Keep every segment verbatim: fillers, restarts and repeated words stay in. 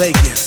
Vegas.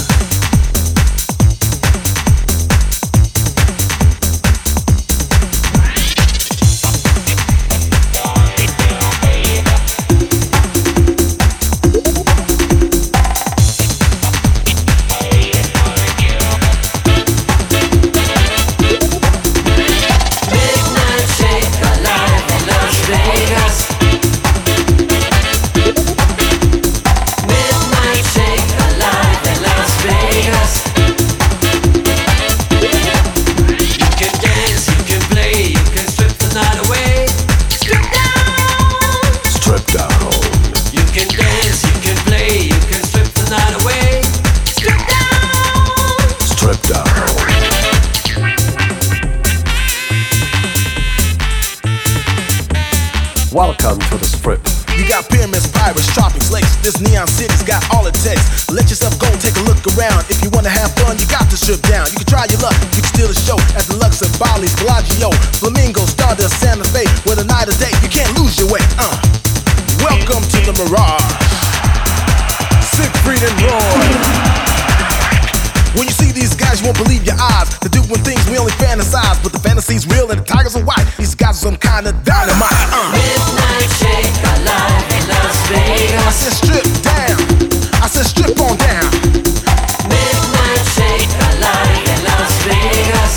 Welcome to the Strip. You got pyramids, pirates, tropics, lakes. This neon city's got all it takes. Let yourself go and take a look around. If you wanna have fun, you got to strip down. You can try your luck, you can steal a show at the Luxor, Bali, Bellagio, Flamingo, Stardust, Santa Fe. Whether night or day, you can't lose your way. Uh. Welcome to the Mirage. Siegfried and Roy. When you see these guys, you won't believe your eyes. They're doing things we only fantasize, but the fantasy's real and the tigers are white. These guys are some kind of dynamite. Uh. Midnight shake alive in Las Vegas. I said strip down. I said strip on down. Midnight shake alive in Las Vegas.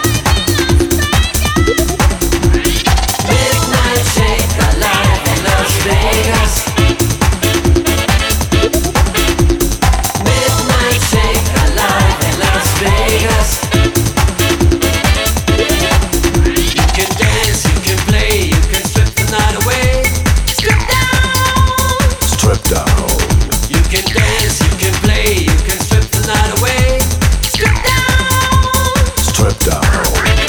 Midnight shake alive in Las Vegas. Midnight shake alive in Las Vegas. You can dance, you can play, you can strip the night away. Strip down. Strip down. You can dance, you can play, you can strip the night away. Strip down. Strip down.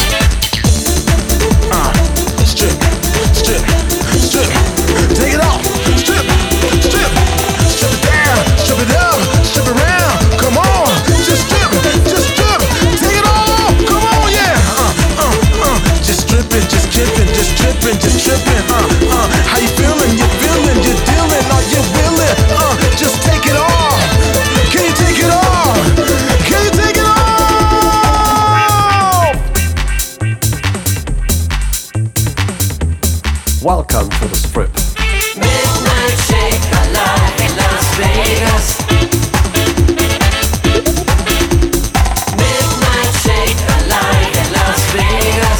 Uh, strip, strip, strip. Take it off. Strip, strip, strip it down, strip it up, strip it around. Come on, just strip, just strip. Take it all. Come on, yeah. Uh, uh, uh. Just stripping, just tripping, just tripping, just tripping. Uh, uh. How you feeling? You feeling? You dealing? Are you willing? Uh, just take it all. Can you take it all? Can you take it all? Welcome to the Strip. Midnight shake alive in Las Vegas. Midnight shake alive in Las Vegas.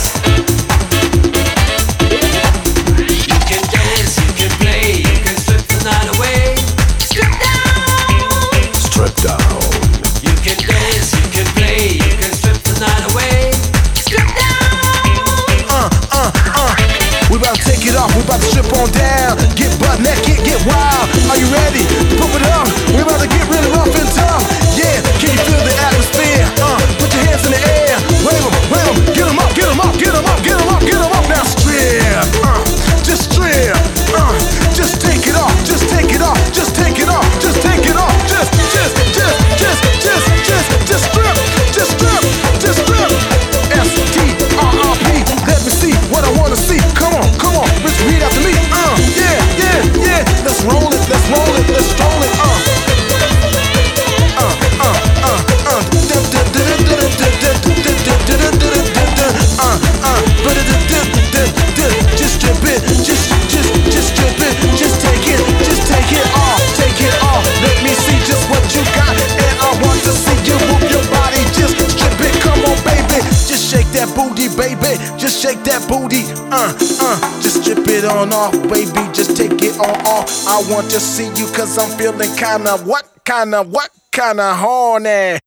You can dance, you can play, you can strip the night away. Strip down. Strip down. You can dance, you can play, you can strip the night away. Strip down. Uh, uh, uh. We about to take it off, we about to strip on down. Get butt naked, get wild. Are you ready? Pump it up. We about to get really rough and tough. Yeah, can you feel the atmosphere? Uh, put your hands in the air. Wave them, wave them. Get them up, get them up, get them up, get them up, get them up. Now strip. Uh, just strip. Uh, just take it off, just take it off, just take it off, just take it off. Just, just, just, just, just, just, just strip. Just strip, just strip. S T R R P. Let me see what I wanna see. Come on, come on, let's read after me. Uh, yeah, yeah, yeah. Let's roll it, let's roll it, let's stroll it. Uh, uh, uh, uh, uh. Uh, uh. Just strip it, just, just, just strip it, just take it, just take it off, take it off. Let me see just what you got, and I want to see you move your body. Just strip it, come on, baby. Just shake that booty, baby. Just shake that booty. Uh, uh. Just strip it on off, baby. Just take it on off. I want to see you, cause I'm feeling kinda what, kinda what, kinda horny.